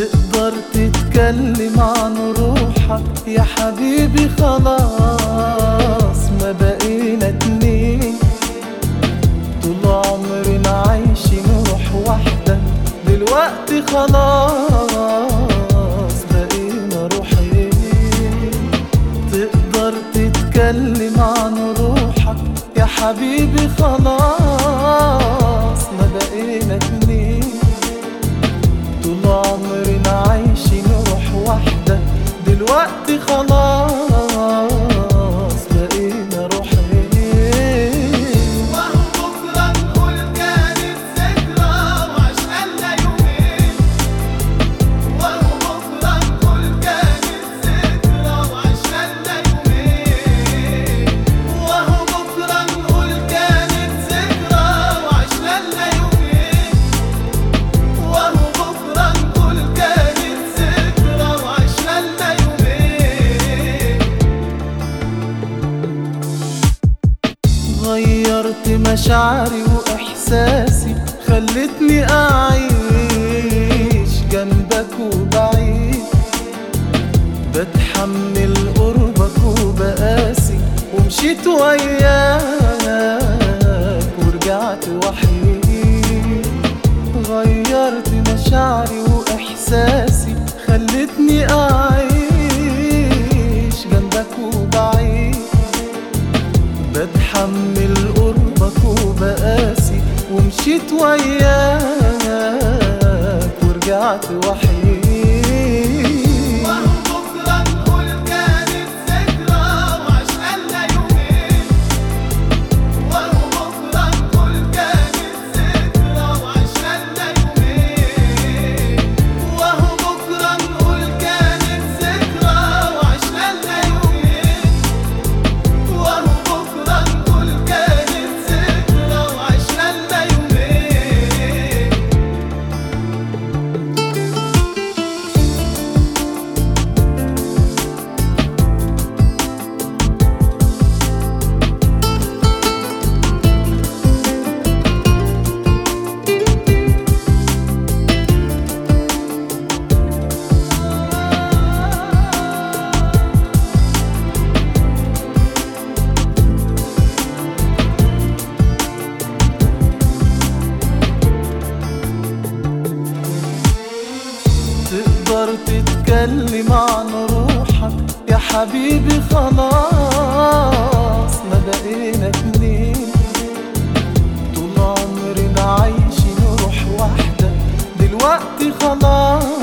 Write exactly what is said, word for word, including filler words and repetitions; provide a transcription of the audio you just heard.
تقدر تتكلم عن روحك يا حبيبي، خلاص ما بقينا اتنين. طول عمرنا عايشين روح واحدة، دلوقتي خلاص بقينا روحين. تقدر تتكلم عن روحك يا حبيبي، خلاص ما بقينا اتنين. طول عمرنا عايشين روح واحدة، دلوقتي خلاص بقينا روحين. وهو بكرة نقول كانت ذكرى وعشقنا يومين. وهو بكرة نقول كانت ذكرى وعشقنا يومين. وهو بكرة نقول كانت ذكرى وعشقنا يومين. وهو بكرة نقول كانت ذكرى وعشقنا يومين. غيرت مشاعري وإحساسي، خلتني أعيش جنبك وبعيد. بتحمل قربك وبقاسي، ومشيت وياك ورجعت وحيد. غيرت مشاعري وإحساسي، خلتني أعيش جنبك وبعيد. بتحمل قربك وبقاسي، ومشيت وياك ورجعت وحيد. وهو بكرة نقول كانت ذكرى وعشقنا يومين. وهو بكرة نقول كانت ذكرى وعشقنا يومين. وهو بكرة نقول كانت ذكرى وعشقنا يومين. وهو بكرة نقول كانت ذكرى وعشقنا يومين. تقدر تتكلم عن روحك يا حبيبي، خلاص ما بقينا اتنين. طول عمرنا عايشين روح واحدة، دلوقتي خلاص